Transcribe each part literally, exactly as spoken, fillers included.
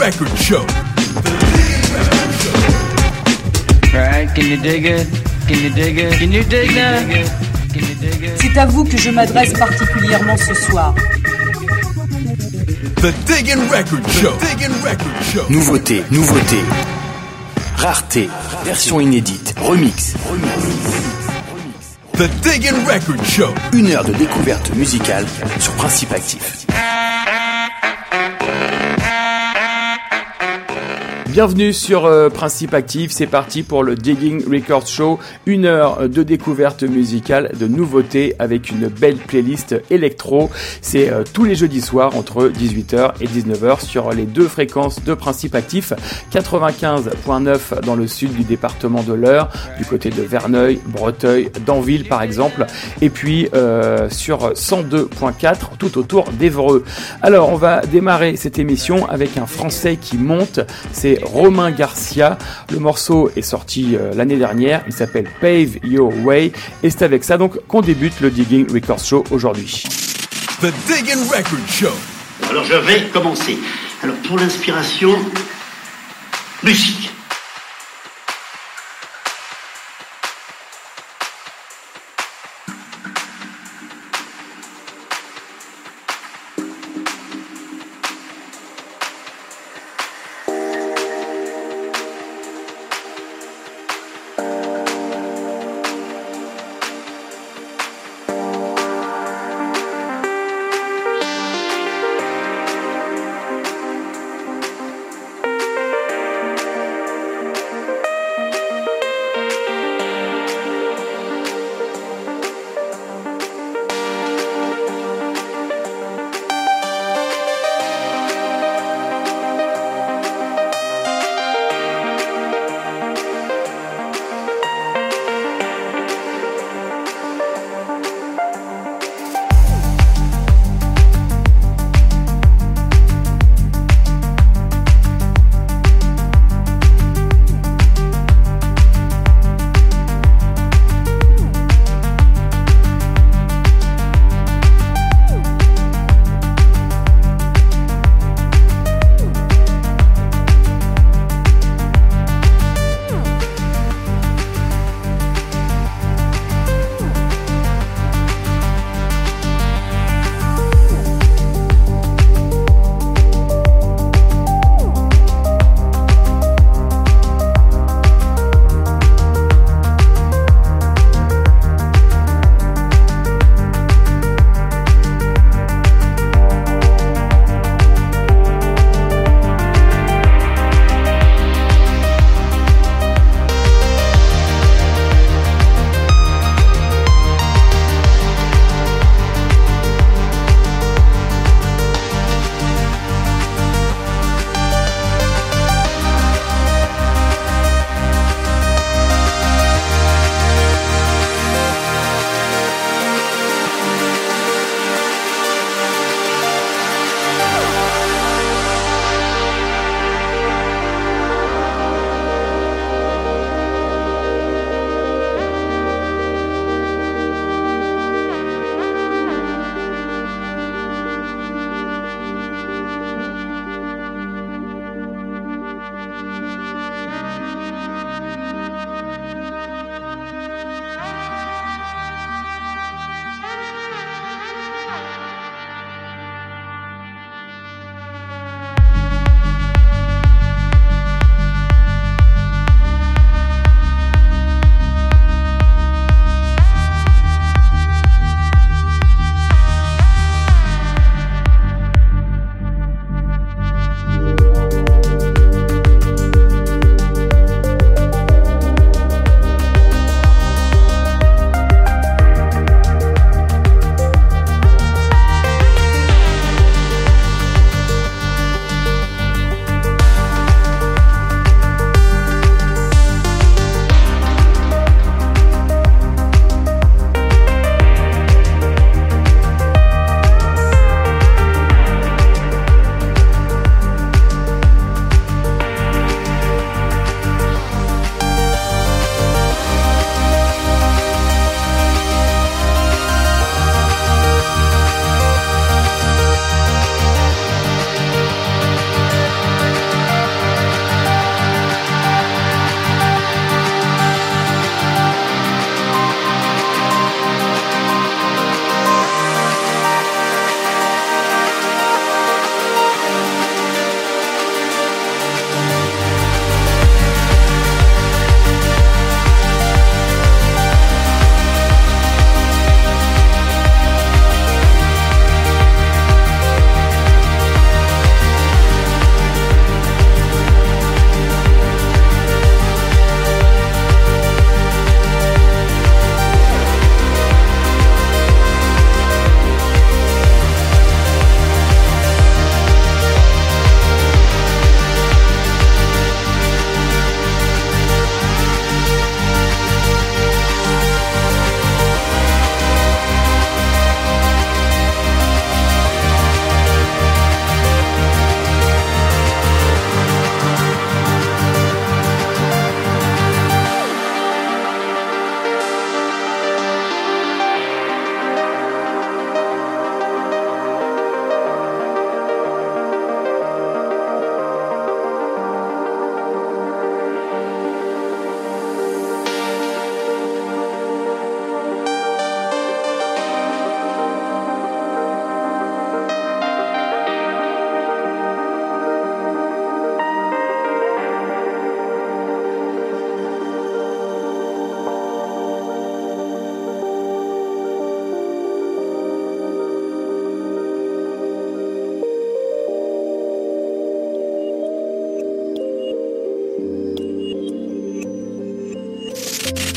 Record Show. Alright, can you dig it? Can you dig it? Can you dig it? Can you dig it? C'est à vous que je m'adresse particulièrement ce soir. The Diggin' Record Show. The Diggin' Record Show. Nouveauté, nouveauté. Rareté, version inédite, remix. The Diggin' Record Show. Une heure de découverte musicale sur Principe Actif. Bienvenue sur euh, Principe Actif, c'est parti pour le Digging Records Show, une heure de découverte musicale, de nouveautés avec une belle playlist électro. C'est euh, tous les jeudis soirs entre dix-huit heures et dix-neuf heures sur les deux fréquences de Principe Actif, quatre-vingt-quinze virgule neuf dans le sud du département de l'Eure, du côté de Verneuil, Breteuil, d'Anville par exemple, et puis euh, sur cent deux virgule quatre tout autour d'Évreux. Alors on va démarrer cette émission avec un Français qui monte, c'est Romain Garcia. Le morceau est sorti euh, l'année dernière, il s'appelle Pave Your Way et c'est avec ça donc qu'on débute le Digging Records Show aujourd'hui. The Diggin' Record Show. Alors je vais commencer. Alors pour l'inspiration, musique.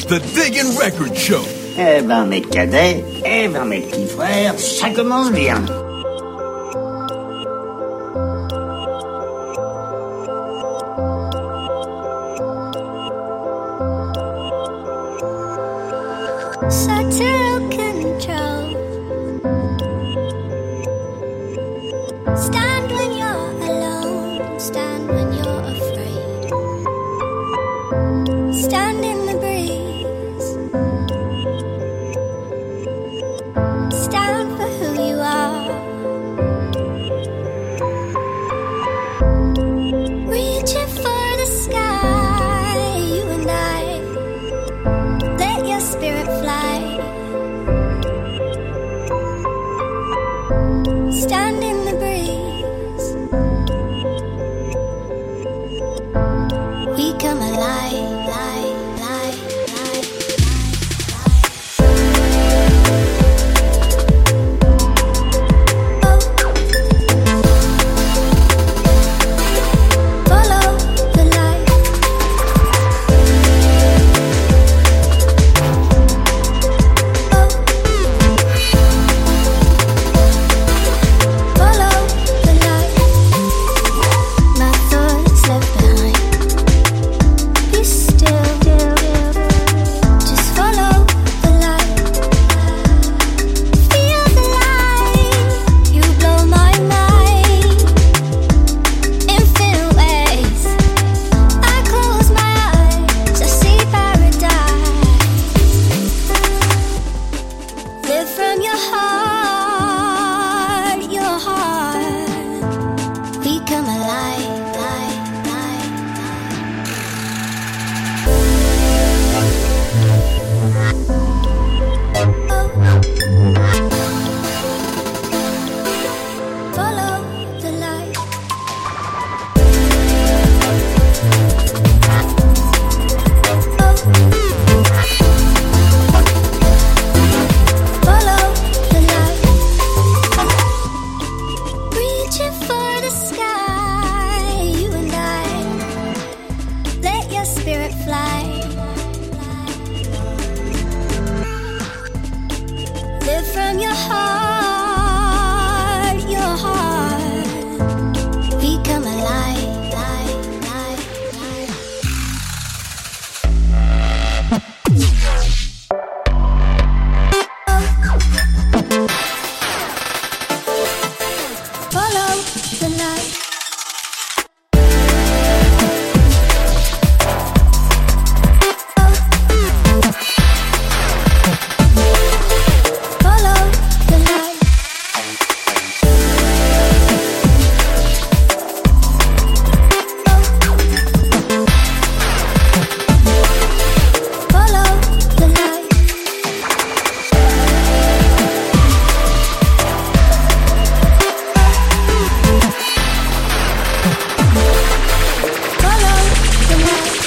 The Diggin' Record Show. Eh ben, mes cadets, eh ben, mes petits frères, ça commence bien. So to control. Stand when you're alone. Stand when you're afraid. Stand in the breeze. Stand for who you are. Reaching for the sky, you and I. Let your spirit fly. Stand in the breeze. We come alive, live, live, live. Follow the light. Follow the light. My thoughts left behind. Be still. Just follow the light. Feel the light. You blow my mind. Infinite ways. I close my eyes. I see paradise. Live from your heart, your heart. We come alive, live, live, live. Follow the light. Follow the light. Reaching for the sky, you and I. Let your spirit fly. Live from your heart, your heart. We come alive, live, live, live. Follow the light. Follow the light. Follow the light. Follow the light.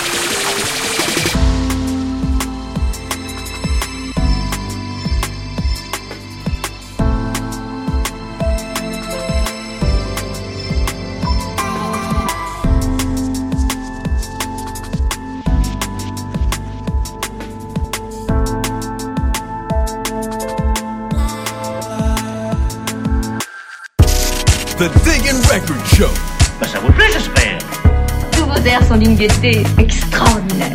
The Diggin' Record Show. Ben, ça vous plaît, j'espère. Tous vos airs sont d'une gaieté extraordinaire.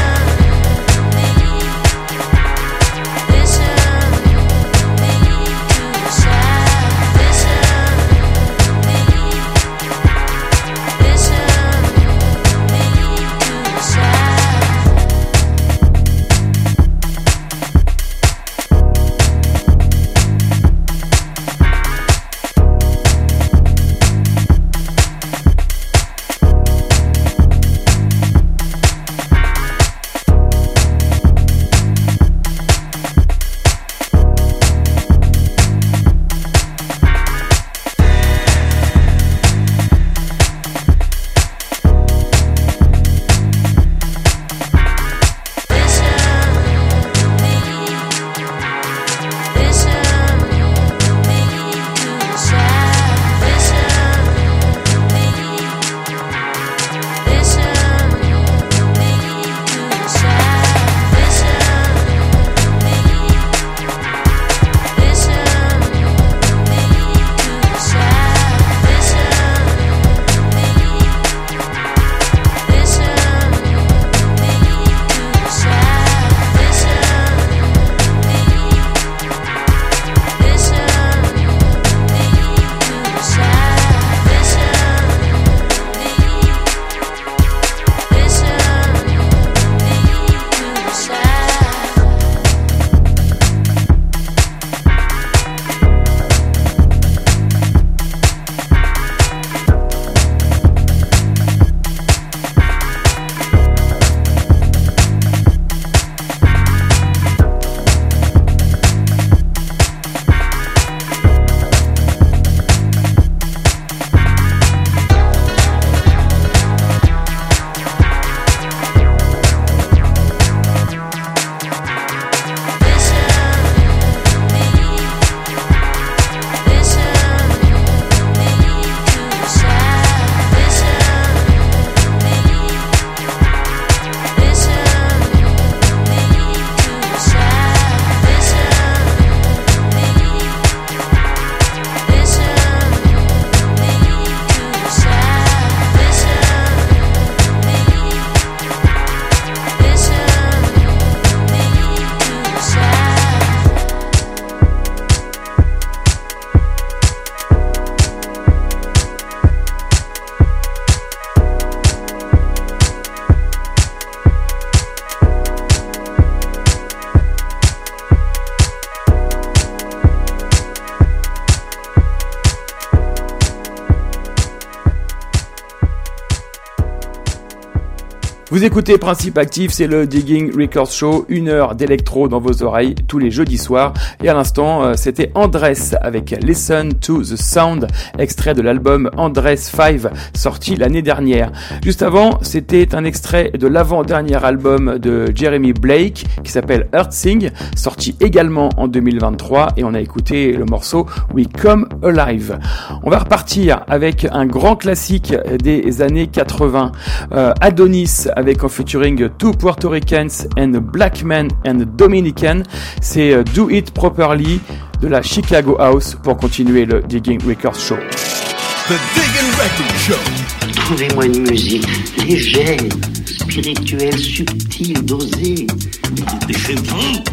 Listen, listen. Vous écoutez Principe Actif, c'est le Digging Records Show, une heure d'électro dans vos oreilles tous les jeudis soirs. Et à l'instant, c'était Andrés avec Listen to the Sound, extrait de l'album Andrés cinq, sorti l'année dernière. Juste avant, c'était un extrait de l'avant-dernier album de Jeremy Blake qui s'appelle Earthsing, sorti également en deux mille vingt-trois, et on a écouté le morceau We Come Alive. On va repartir avec un grand classique des années quatre-vingts, euh, Adonis avec en featuring Two Puerto Ricans and a Black Man and a Dominican. C'est euh, Do It Properly de la Chicago House pour continuer le Digging Records Show. The Digging Records Show. Trouvez-moi une musique légère, spirituelle, subtile, dosée. Décevant.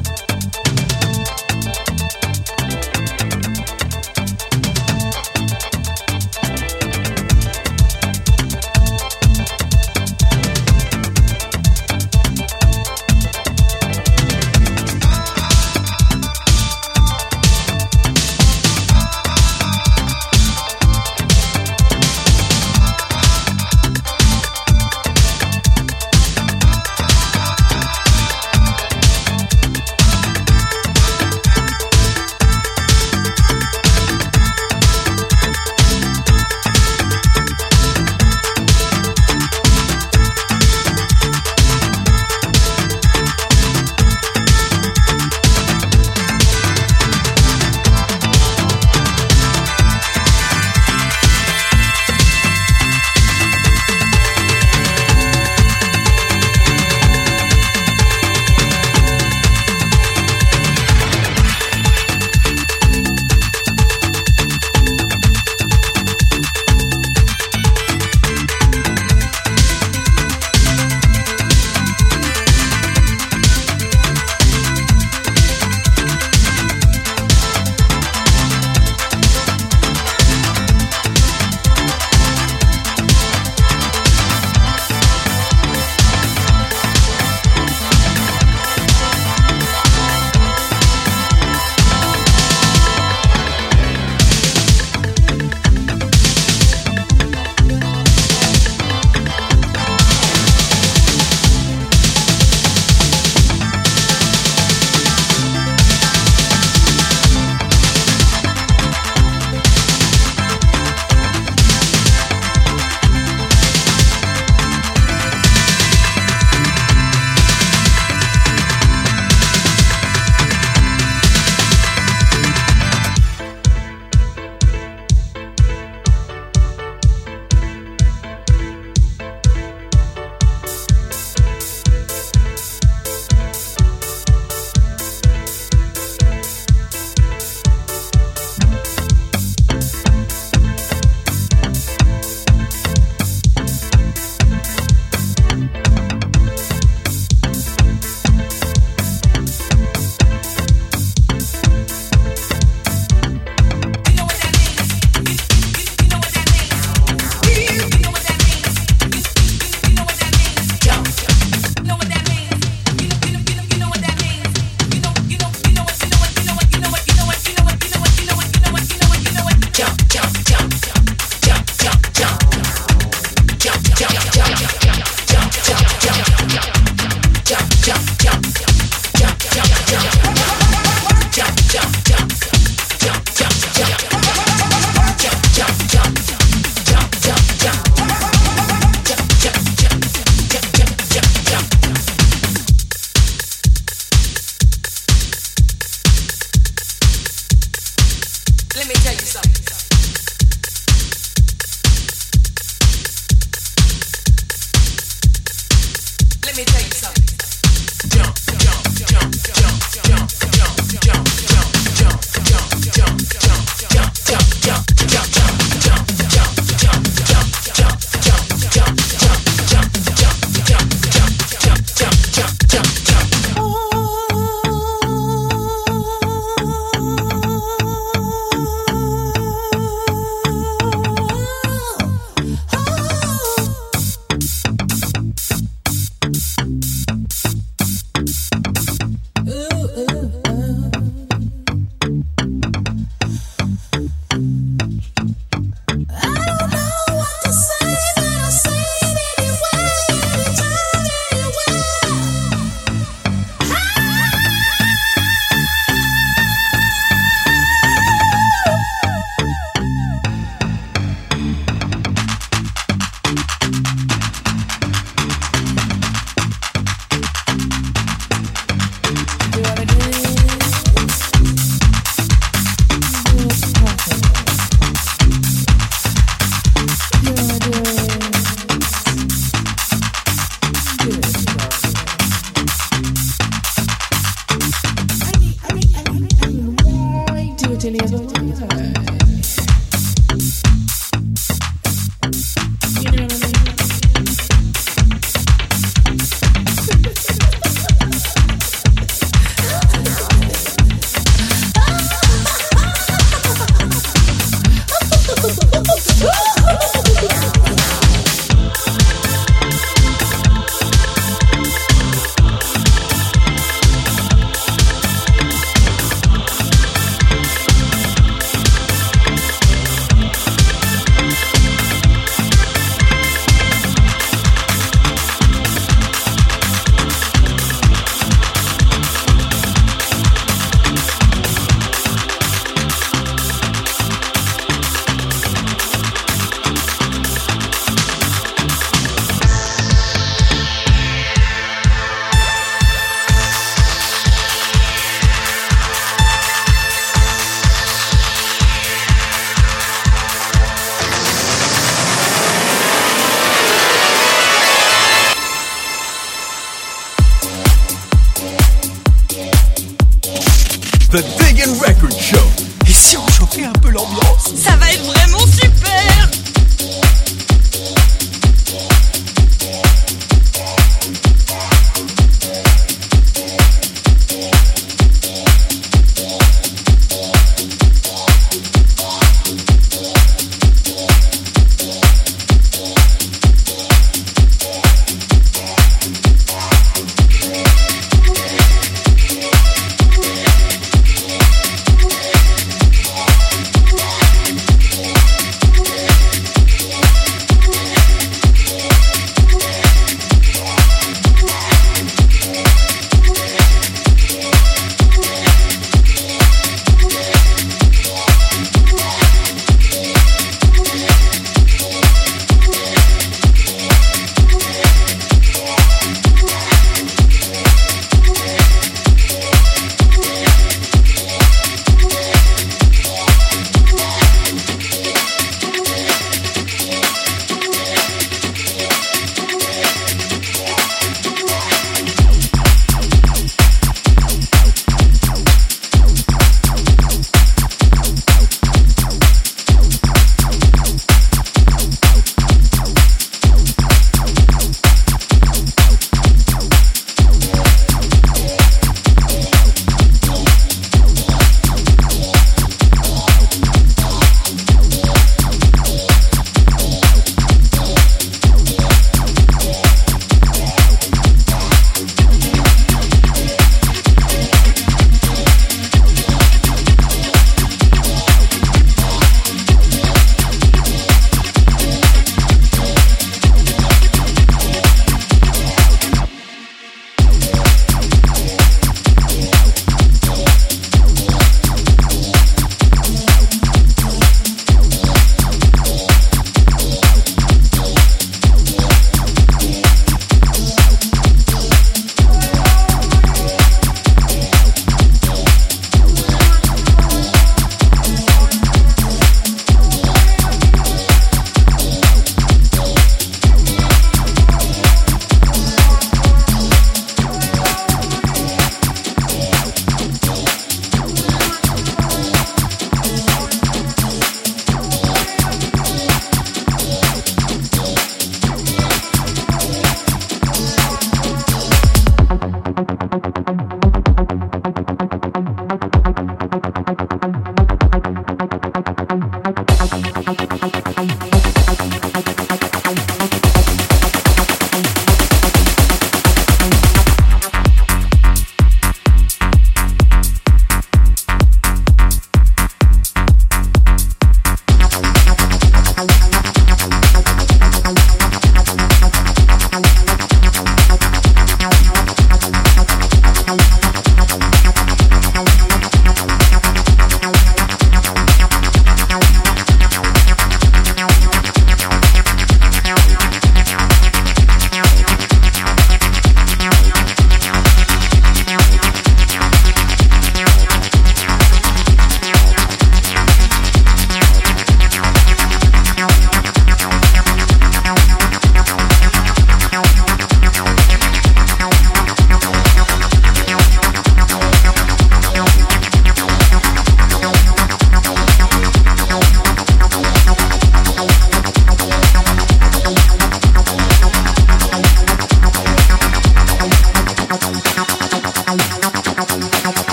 put any other word. You know what I mean? The Diggin' Record Show. Et si on chauffait un peu l'ambiance? Ça va être vraiment super.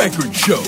Record Show.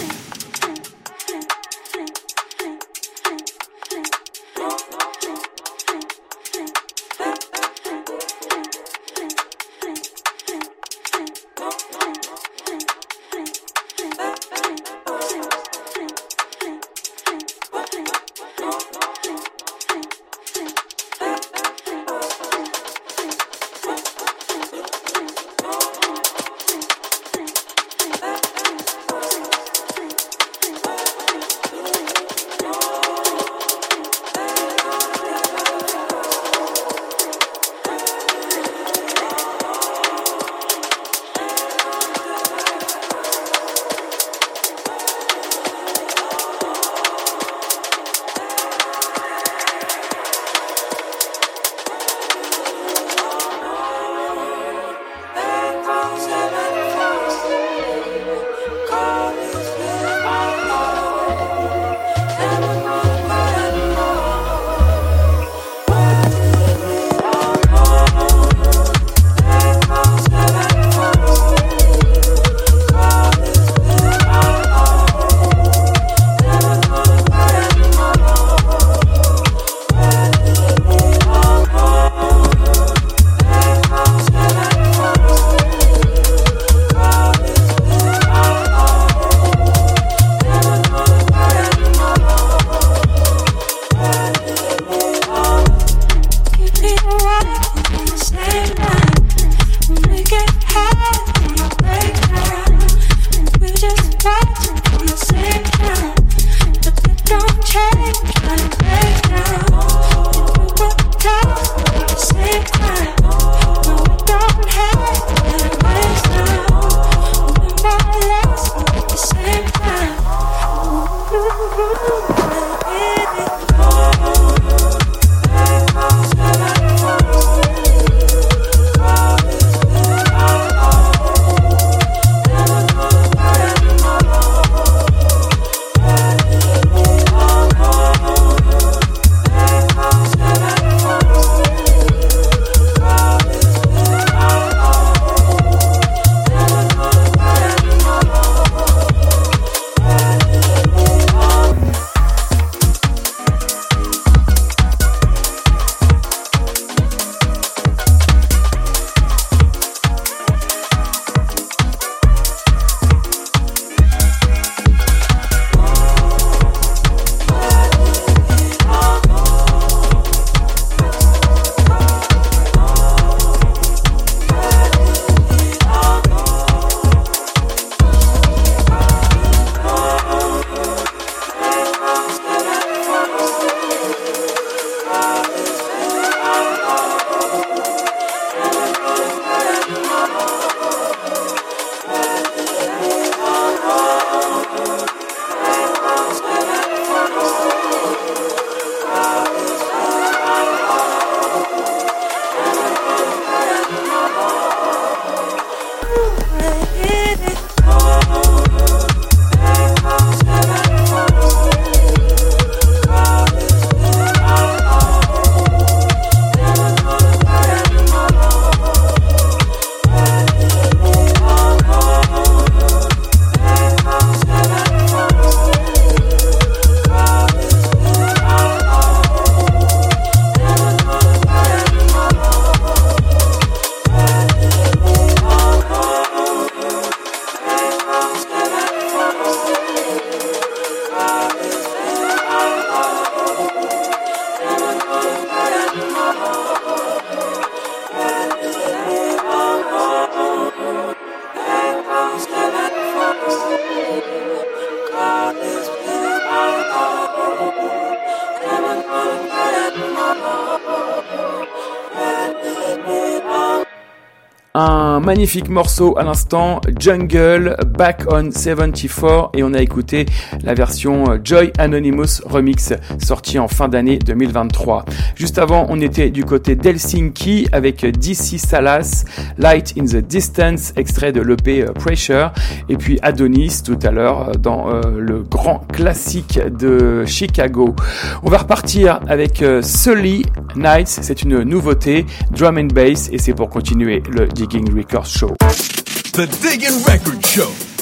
Un magnifique morceau à l'instant, Jungle, Back on soixante-quatre, et on a écouté la version Joy Anonymous Remix, sortie en fin d'année deux mille vingt-trois. Juste avant, on était du côté d'Helsinki avec D C Salas, Light in the Distance, extrait de l'E P Pressure, et puis Adonis tout à l'heure dans euh, le grand classique de Chicago. On va repartir avec euh, Sully Nights, c'est une nouveauté, drum and bass, et c'est pour continuer le Digging Records Show. The Digging Records Show.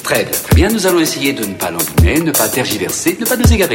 Très bien, très bien. Nous allons essayer de ne pas l'emboumer, ne pas tergiverser, ne pas nous égarer.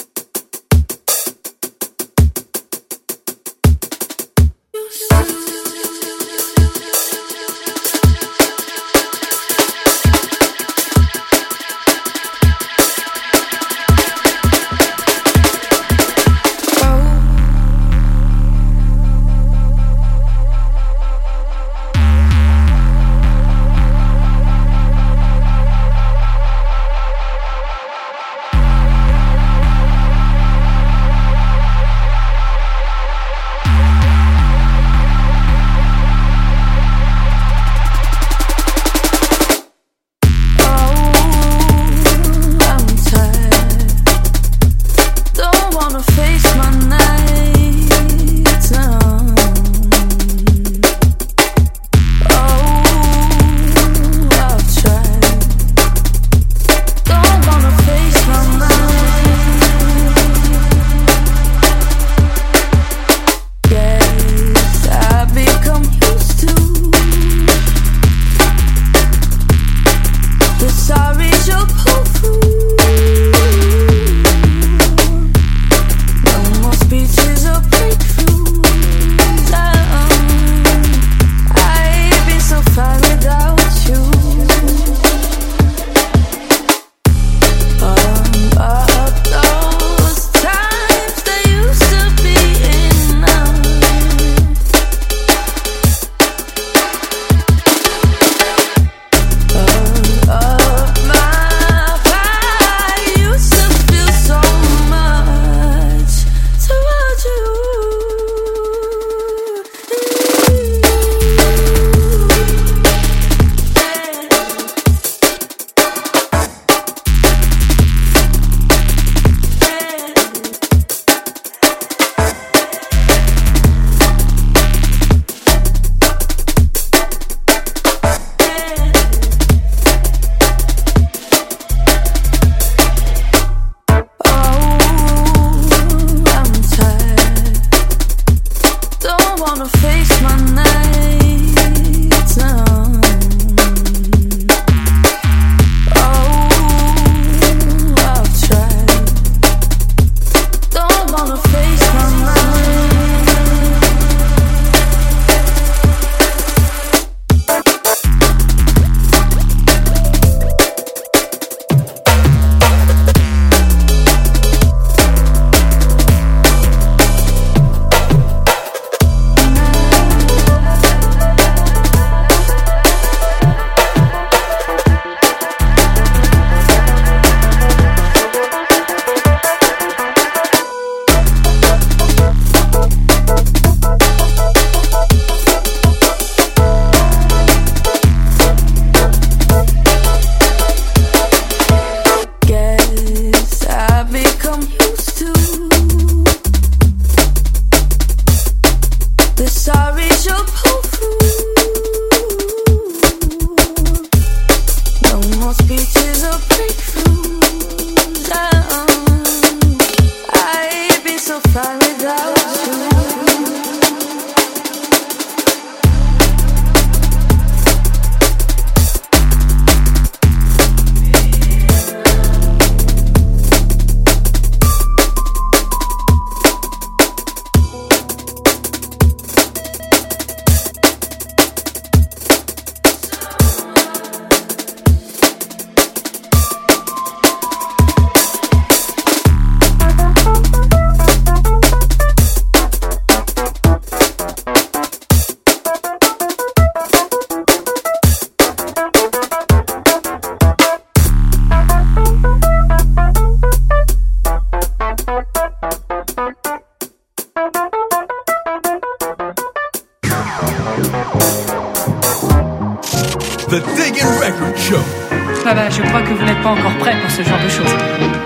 The Diggin' Record Show. Ah bah, je crois que vous n'êtes pas encore prêts pour ce genre de choses.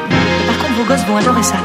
Par contre, vos gosses vont adorer ça.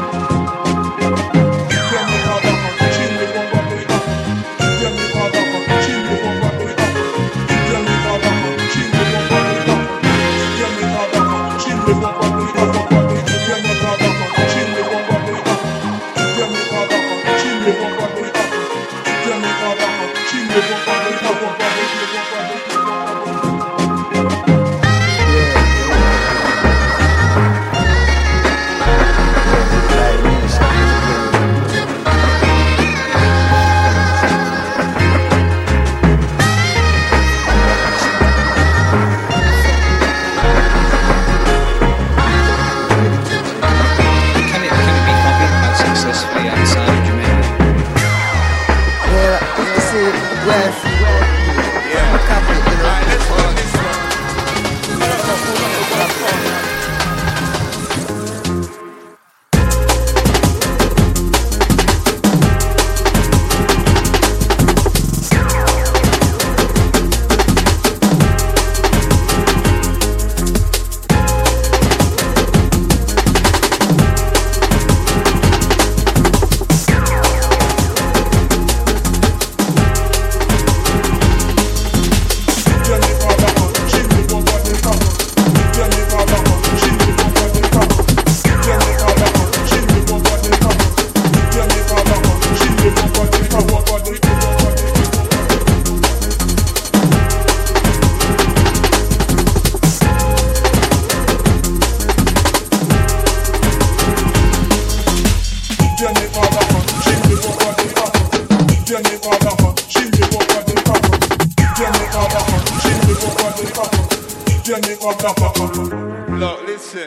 Look, listen.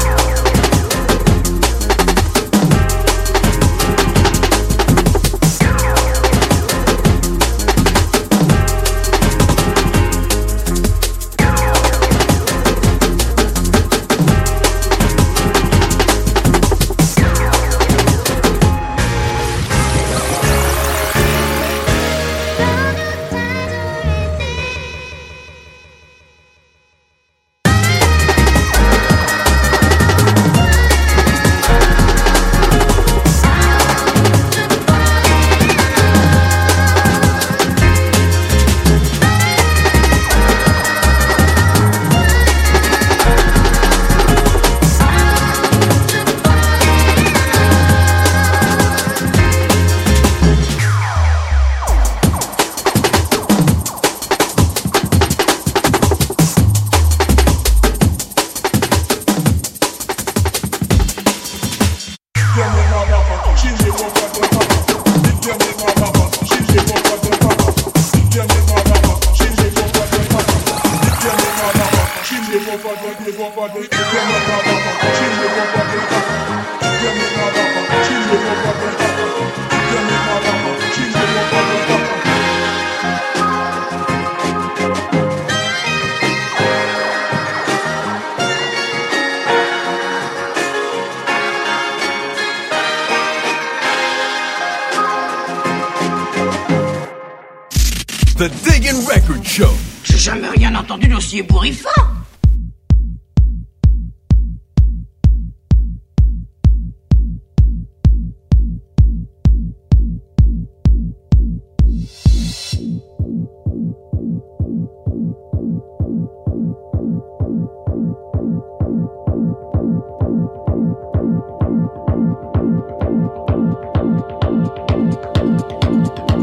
The Diggin' Record Show. J'ai jamais rien entendu d'aussi ébouriffant.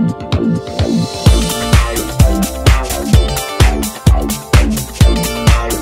We'll be right back.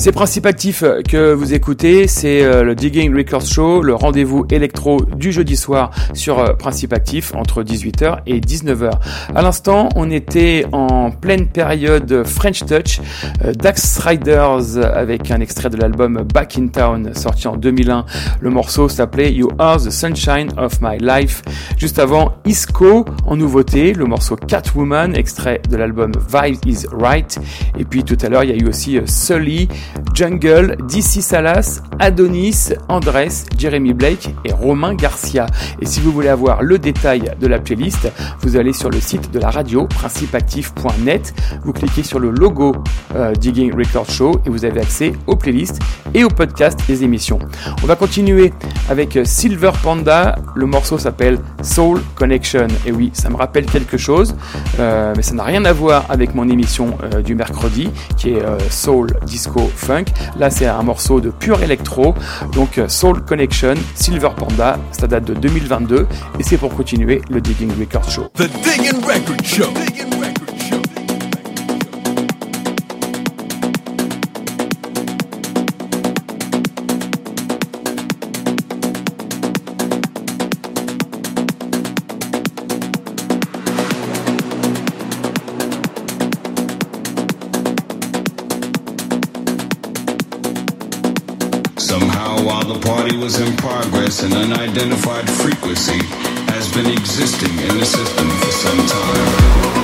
C'est Principe Actif que vous écoutez, c'est le Digging Records Show, le rendez-vous électro du jeudi soir sur Principe Actif entre dix-huit heures et dix-neuf heures. À l'instant, on était en pleine période French Touch, Dax Riders avec un extrait de l'album Back in Town sorti en deux mille un. Le morceau s'appelait You Are the Sunshine of My Life. Juste avant, Isco en nouveauté, le morceau Catwoman, extrait de l'album Vibe is Right. Et puis tout à l'heure, il y a eu aussi Sully, Jungle, D C Salas, Adonis, Andres, Jeremy Blake et Romain Garcia. Et si vous voulez avoir le détail de la playlist, vous allez sur le site de la radio, principe actif point net, vous cliquez sur le logo euh, Digging Record Show et vous avez accès aux playlists et aux podcasts des émissions. On va continuer avec Silver Panda, le morceau s'appelle Soul Connection. Et oui, ça me rappelle quelque chose, euh, mais ça n'a rien à voir avec mon émission euh, du mercredi qui est euh, Soul, Disco, Funk. Là c'est un morceau de pur électro, donc euh, Soul Connection, Silver Panda, ça date de deux mille vingt-deux et c'est pour continuer le Digging Record Show. The Digging Record Show. Digging Record Show. Somehow, while the party was in progress, an unidentified frequency has been existing in the system for some time.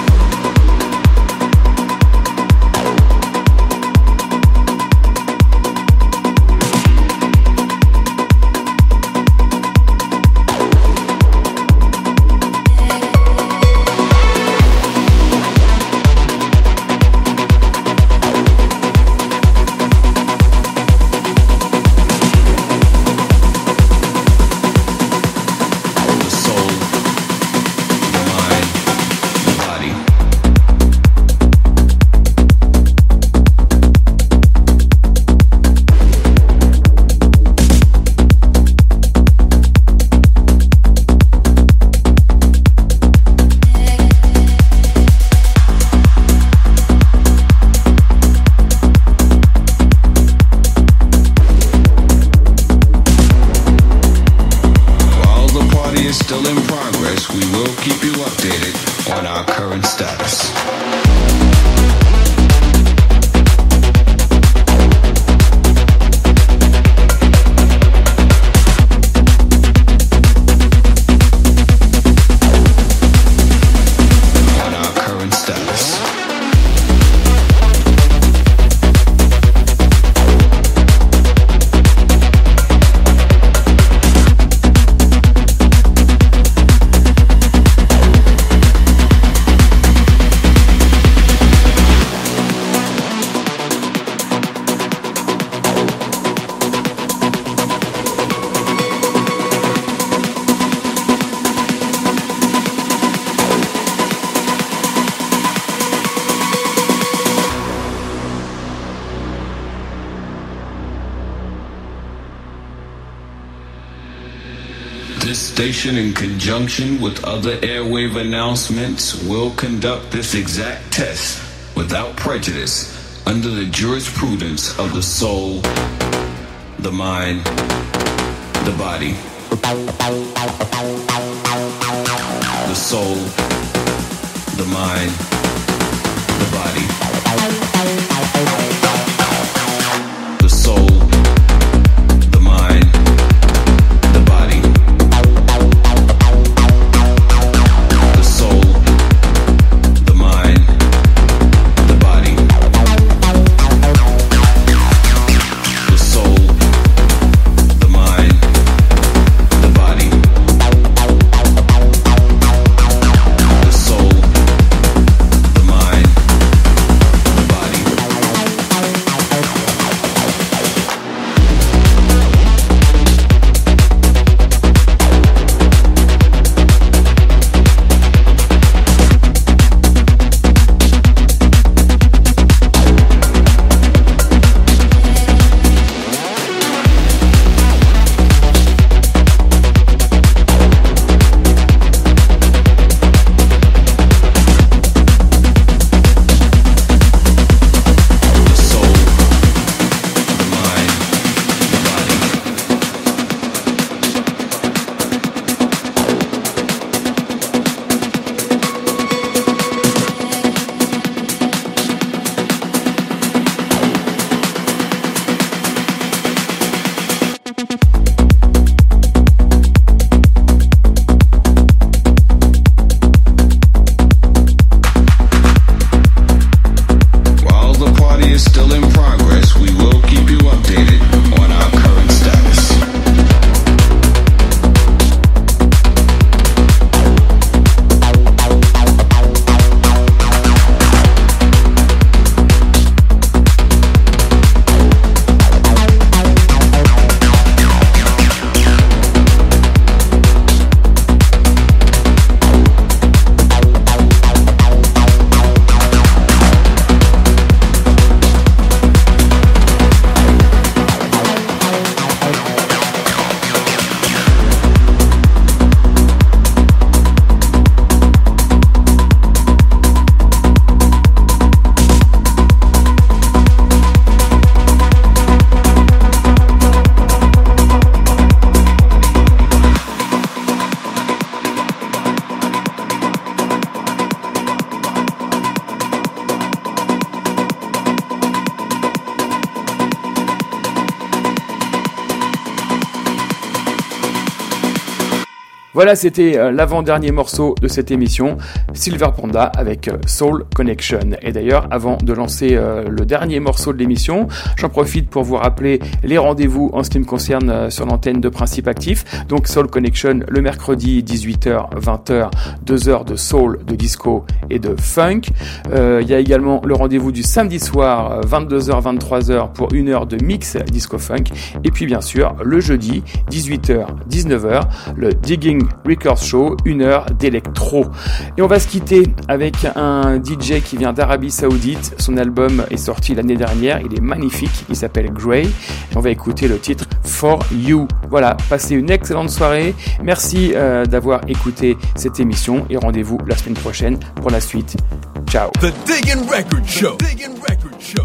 This station, in conjunction with other airwave announcements, will conduct this exact test without prejudice under the jurisprudence of the soul, the mind, the body. The soul, the mind, the body. The soul, the mind, the body. The soul, the mind, the body. The soul, the mind, the body. The soul, the mind, the body. Voilà, c'était euh, l'avant-dernier morceau de cette émission, Silver Panda avec euh, Soul Connection. Et d'ailleurs, avant de lancer euh, le dernier morceau de l'émission, j'en profite pour vous rappeler les rendez-vous en ce qui me concerne euh, sur l'antenne de Principe Actif. Donc Soul Connection le mercredi dix-huit heures vingt heures, deux heures de soul, de disco et de funk. Euh, il y a également le rendez-vous du samedi soir, vingt-deux heures vingt-trois heures pour une heure de mix disco funk. Et puis bien sûr, le jeudi, dix-huit heures dix-neuf heures, le Digging Records Show, une heure d'électro. Et on va se quitter avec un D J qui vient d'Arabie Saoudite. Son album est sorti l'année dernière, il est magnifique, il s'appelle Grey. Et on va écouter le titre For You. Voilà, passez une excellente soirée. Merci euh, d'avoir écouté cette émission et rendez-vous la semaine prochaine pour la suite. Ciao. The Diggin' Record Show. Diggin' Record Show.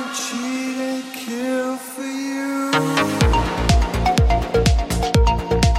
Cheat and kill for you.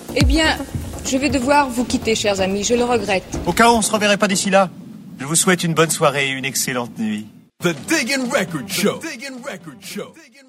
Eh bien, je vais devoir vous quitter, chers amis, je le regrette. Au cas où on se reverrait pas d'ici là, je vous souhaite une bonne soirée et une excellente nuit. The Diggin' Record Show. The Diggin' Record Show.